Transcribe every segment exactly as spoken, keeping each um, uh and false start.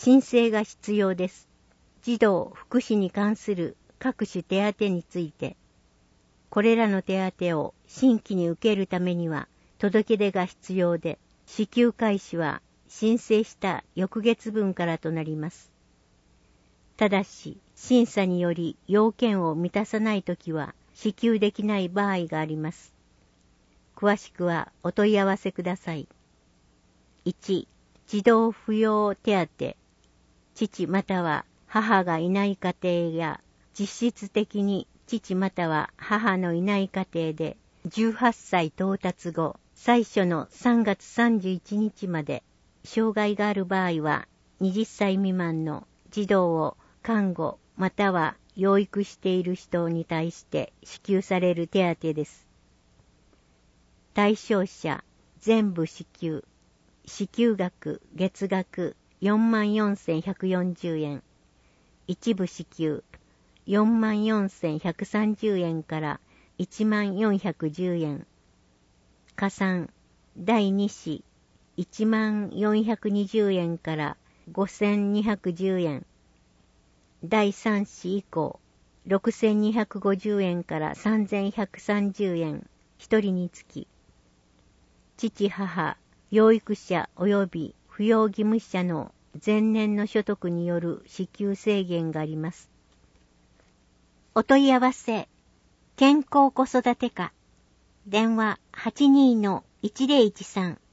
申請が必要です。児童福祉に関する各種手当について、これらの手当を新規に受けるためには届け出が必要で、支給開始は申請した翌月分からとなります。ただし、審査により要件を満たさないときは支給できない場合があります。詳しくはお問い合わせください。いち. 児童扶養手当。父または母がいない家庭や、実質的に父または母のいない家庭で、じゅうはっさい到達後、最初のさんがつさんじゅういちにちまで、障害がある場合は、はたち未満の児童を看護または養育している人に対して支給される手当です。対象者、全部支給。支給額、月額よんまんよんせんひゃくよんじゅうえん。一部支給、よんまんよんせんひゃくさんじゅうえんからいちまんよんひゃくじゅうえん。加算、だいに子、いちまんよんひゃくにじゅうえんからごせんにひゃくじゅうえん。だいさん子以降、ろくせんにひゃくごじゅうえんからさんぜんひゃくさんじゅうえん、一人につき。父母、養育者及び扶養義務者の前年の所得による支給制限があります。お問い合わせ、健康子育て課、電話 はちにーのいちぜろいちさん。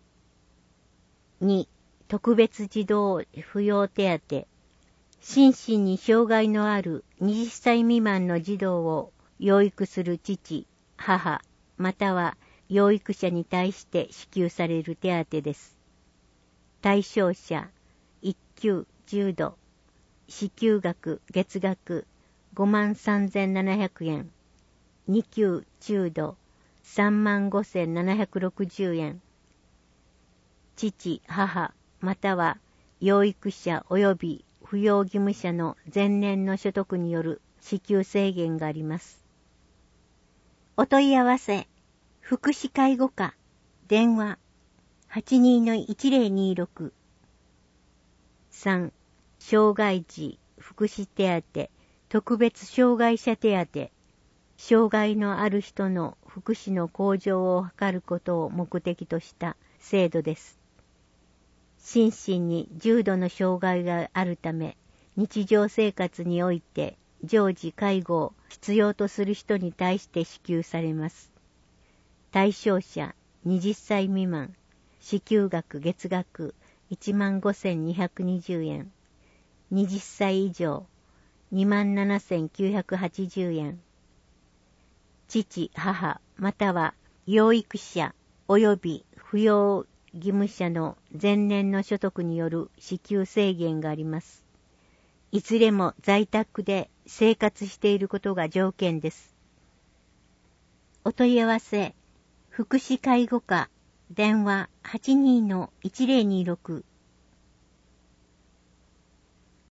に. 特別児童扶養手当。心身に障害のあるはたち未満の児童を養育する父、母、または養育者に対して支給される手当です。対象者、いっ級重度、支給額月額ごまんさんぜんななひゃくえん、に級中度さんまんごせんななひゃくろくじゅうえん。父、母、または養育者及び扶養義務者の前年の所得による支給制限があります。お問い合わせ、福祉介護課、電話 はちにーのいちぜろにーろく。さん. 障害児福祉手当、特別障害者手当。障害のある人の福祉の向上を図ることを目的とした制度です。心身に重度の障害があるため、日常生活において常時介護を必要とする人に対して支給されます。対象者、はたち未満、支給額月額いちまんごせんにひゃくにじゅうえん。はたち以上、にまんななせんきゅうひゃくはちじゅうえん。父、母、または養育者及び扶養義務者の前年の所得による支給制限があります。いずれも在宅で生活していることが条件です。お問い合わせ、福祉介護課、電話 はちにーのいちぜろにーろく。